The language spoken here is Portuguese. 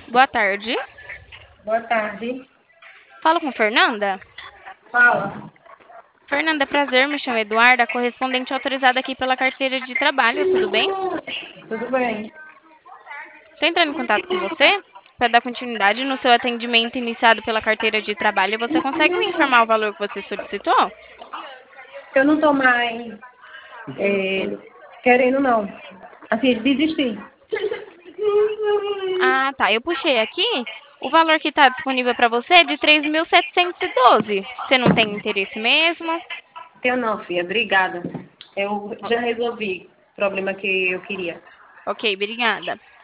Boa tarde. Boa tarde. Falo com Fernanda? Fala. Fernanda, prazer, me chamo Eduarda, correspondente autorizada aqui pela carteira de trabalho, tudo bem? Tudo bem? Estou entrando em contato com você para dar continuidade no seu atendimento iniciado pela carteira de trabalho. Você consegue me informar o valor que você solicitou? Eu não tô mais querendo, não. Assim, desisti. Ah, tá. Eu puxei aqui. O valor que está disponível para você é de 3.712. Você não tem interesse mesmo? Tenho não, filha. Obrigada. Eu já resolvi o problema que eu queria. Ok, obrigada.